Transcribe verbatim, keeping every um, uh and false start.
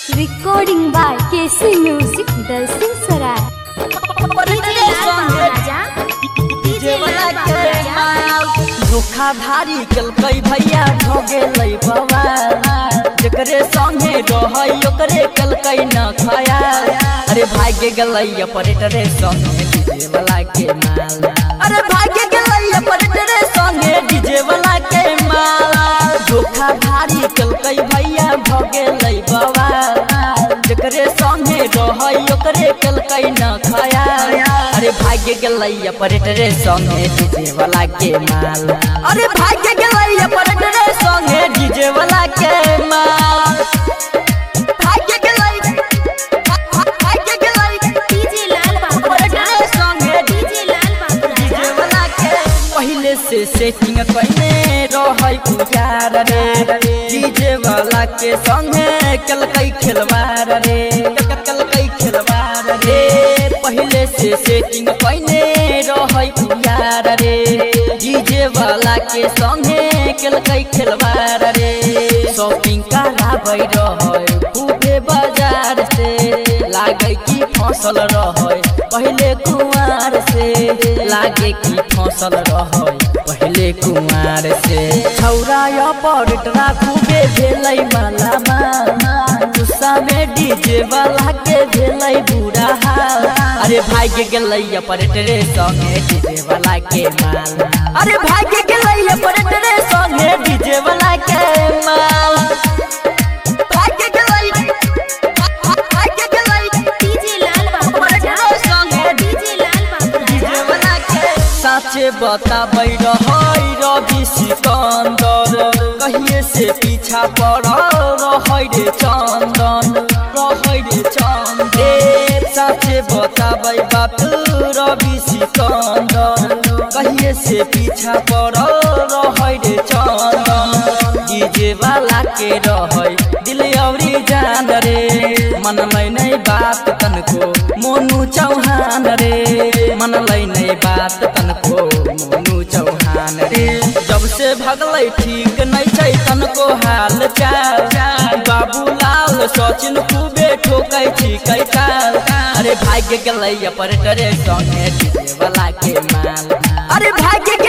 Recording by K C Music, Dalsing Sarai. धोखा भारी कलकै भैया भोगे लई बवा जकरे संगे रहै ओकरे कलकै न खाया। अरे भाग्य गलै ऑपरेटरे संगे डीजे वाला के माल। अरे भाग्य गलै ऑपरेटरे संगे डीजे वाला के माल। धोखा भारी कलकै भैया भोगे लई बवा जकरे संगे रहै ओकरे कलकै न खाया। अरे भाग्य गलै ऑपरेटरे संगे डीजे वाला के माल। अरे भाग्य गलै ऑपरेटरे संगे डीजे वाला के माल। भाग्य गलै भाग्य गलै डीजे लाल बाबू ऑपरेटरे संगे डीजे लाल बाबू डीजे वाला के पहले से सेटिंग कइने रहै पुजार रे डीजे वाला के संगे कलकै खेलवार रे कलकै खेलवार रे। पहले से सेटिंग कइने रहै पुजार रे डीजे वाला के संगे कलकै खेलवार रे। शॉपिंग कराबै रहै खूबे बाजार से लागे की फसल रहै पहले कुंवार से लागे की फसल रहै पहले कुंवार से। छौरा ऑपरेटरा खूबे भेलै मालामा गुस्सा में डीजे वाला के भेलै बुरा हाल। अरे भाग्य गलै ऑपरेटरे संगे डीजे वाला के माल। अरे भाग्य गलै ऑपरेटरे संगे डीजे वाला के माल। भाग्य गलै भाग्य गलै डीजे लाल बाबू ऑपरेटरे संगे डीजे लाल बाबू डीजे वाला के साचे बताबै रहै रवि सिकंदर कहिए से पीछा पड़ रहै रे चंदन रहै रे चंदन। साचे बताबै बाप रवि सिकंदर कहिए से पीछा पड़ रहै रे चंदन। डीजे वाला के रहै दिल औरी जान रे मनलै नै बात तनको मोनू चौहान रे मनलै नै बात तनको मोनू चौहान रे। जब से भगलै ठीक नै छै तनको हाल चाल बाबूलाल सचिन खूबे ठोकै छिकै ताल। अरे भाग्य गलै ऑपरेटरे संगे डीजे वाला के माल। अरे भाग्य